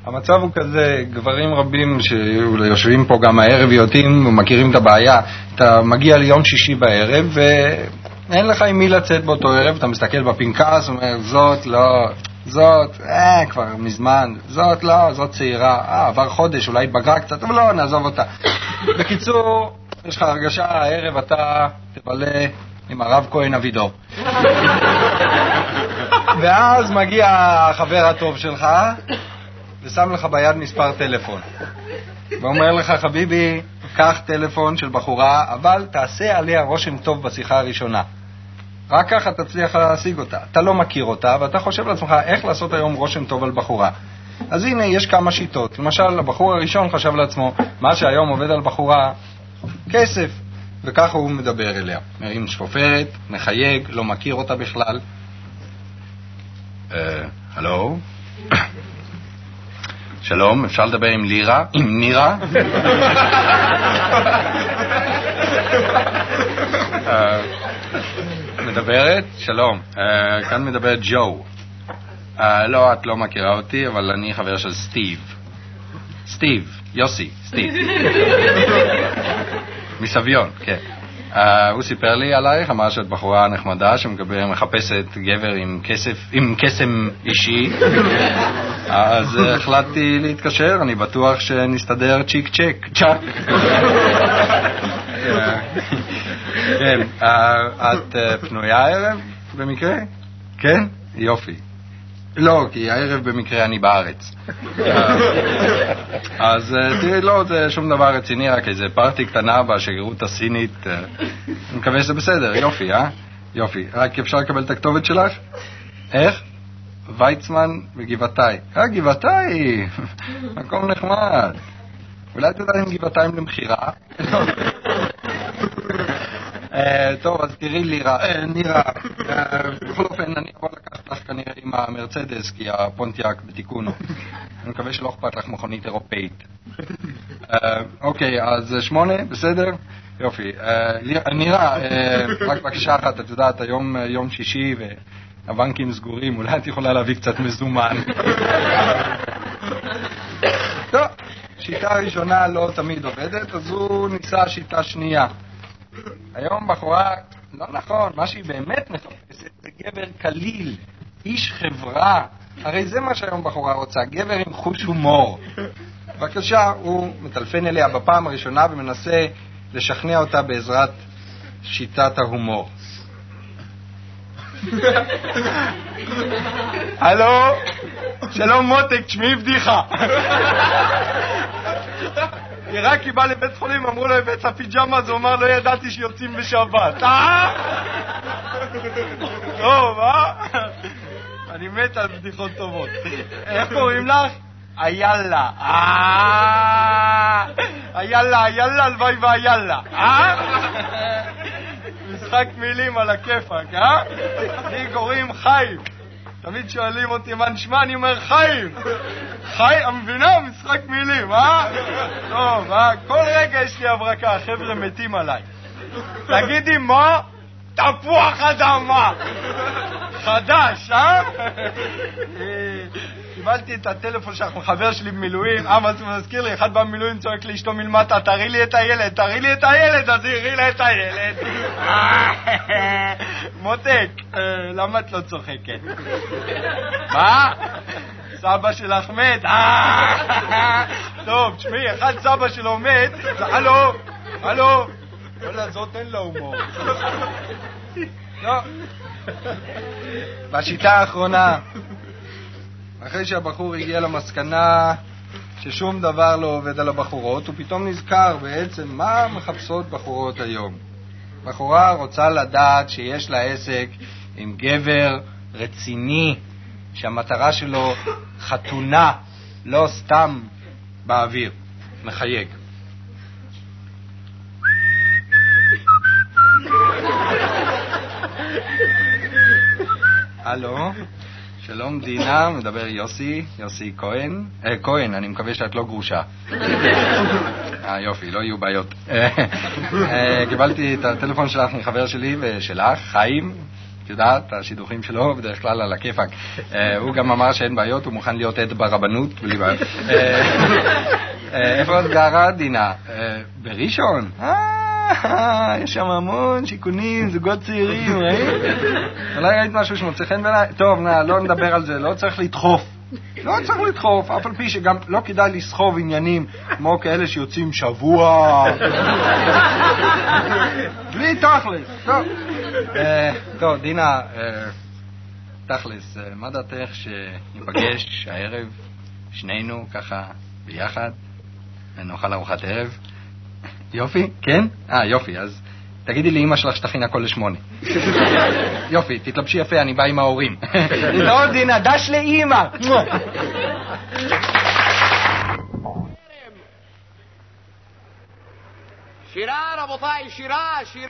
המצב הוא כזה, גברים רבים שיושבים פה גם הערב יודעים ומכירים את הבעיה. אתה מגיע ליום שישי בערב ואין לך עם מי לצאת באותו ערב, אתה מסתכל בפנקס ואומר, זאת לא, זאת, כבר מזמן, זאת לא, זאת צעירה, עבר חודש, אולי התבגרה קצת, אבל לא, נעזוב אותה. בקיצור, יש לך הרגשה, הערב אתה תבלה עם הרב כהן אבידור. ואז מגיע החבר הטוב שלך ושם לך ביד מספר טלפון ואומר לך, חביבי, קח טלפון של בחורה, אבל תעשה עליה רושם טוב בשיחה הראשונה, רק ככה תצליח להשיג אותה. אתה לא מכיר אותה ואתה חושב לעצמך איך לעשות היום רושם טוב על בחורה. אז הנה, יש כמה שיטות. למשל, הבחור הראשון חשב לעצמו, מה שהיום עובד על בחורה, כסף, וככה הוא מדבר אליה, מרים שפופרת, מחייג, לא מכיר אותה בכלל. הלו, שלום, אפשר לדבר עם לירה? עם נירה? מדברת? שלום, כאן מדברת ג'ו. לא, את לא מכירה אותי, אבל אני חבר של סטיב. סטיב, יוסי, סטיב. מסביון, כן. הוא סיפר לי עלייך, אמר שאת בחורה נחמדה שמחפשת גבר עם קסם אישי. אז החלטתי להתקשר, אני בטוח שנסתדר צ'יק צ'ק, צ'ק. כן, את פנויה הערב במקרה? כן? יופי. לא, כי הערב במקרה אני בארץ. אז תראי, לא, זה שום דבר רציני, רק איזה פארטי קטנה בשגרירות הסינית. אני מקווה שזה בסדר, יופי, יופי. רק אפשר לקבל את הכתובת שלך? איך? ויצמן וגבעתיים. גבעתיים! מקום נחמד. אולי אתה יודע אם גבעתיים למחירה? טוב, אז תראי נירה, בכל אופן אני אבוא לקחת לך כנראה עם המרצדס, כי הפונטיאק בתיקונו. אני מקווה שלא אכפת לך מכונית אירופאית. אוקיי, אז 8, בסדר? יופי. נירה, רק בקשה אחת, את יודעת, היום יום שישי והבנקים סגורים, אולי את יכולה להביא קצת מזומן. טוב, שיטה ראשונה לא תמיד עובדת, אז הוא ניסה שיטה שנייה. היום בחורה, לא נכון, מה שהיא באמת מחפשת זה גבר קליל, איש חברה. הרי זה מה שהיום בחורה רוצה, גבר עם חוש הומור. בבקשה, הוא מטלפן אליה בפעם הראשונה ומנסה לשכנע אותה בעזרת שיטת ההומור. הלו, שלום מותק, תשמעי בדיחה. רק היא באה לבית חולים, אמרו לו הבאת הפיג'מה, אז הוא אמר, לא ידעתי שיוצאים בשבת. טוב, אני מת על בדיחות טובות. איך קוראים לך? אייללה. אייללה, הלוואי ואייללה. משחק מילים על הכיפק, לי קוראים חיים. תמיד שואלים אותי מה נשמע, אני אומר חיים. חיים, מבינה? משחק מילים, טוב, כל רגע יש לי הברקה, החבר'ה מתים עליי. תגידי מה? תפוח אדמה. חדש, קיבלתי את הטלפון שלך מחבר שלי במילואים. מה זה מזכיר לי? אחד במילואים צועק לי אשתו מלמטה, תראי לי את הילד, תראי לי את הילד, אז הראי לה את הילד. מותק, למה את לא צוחקת? מה? סבא שלך מת? טוב, תשמעי, אחד סבא שלו מת, הלו, הלו. וואלה, זאת אין לה הומור. לא. בשיטה האחרונה, אחרי שהבחור הגיע למסקנה ששום דבר לא עובד על הבחורות, הוא פתאום נזכר בעצם מה מחפשות בחורות היום. בחורה רוצה לדעת שיש לה עסק עם גבר רציני, שהמטרה שלו חתונה, לא סתם באוויר. מחייג. הלו, שלום דינה, מדבר יוסי כהן. כהן, אני מקווה שאת לא גרושה. יופי, לא יהיו בעיות. קיבלתי את הטלפון שלך מחבר שלי ושלך, חיים. את יודעת, השידוכים שלו בדרך כלל על הכיפק. הוא גם אמר שאין בעיות, הוא מוכן להיות עד ברבנות, בלי בעיות. איפה את גרה, דינה? בראשון? יש שם המון שיכונים, זוגות צעירים, ראית? אולי ראית משהו שמוצא חן בעיניי? טוב, לא נדבר על זה, לא צריך לדחוף. לא צריך לדחוף, אף על פי שגם לא כדאי לסחוב עניינים כמו כאלה שיוצאים שבוע. בלי תכלס. טוב, דינה, תכלס, מה דעתך שניפגש הערב, שנינו ככה ביחד, ונאכל ארוחת ערב? יופי, כן? יופי, אז תגידי לי אמא שלך שתכין הכל 8. יופי, תתלבשי יפה, אני בא עם ההורים. לא, דינה, דש לאמא. שירה, רבותיי, שירה.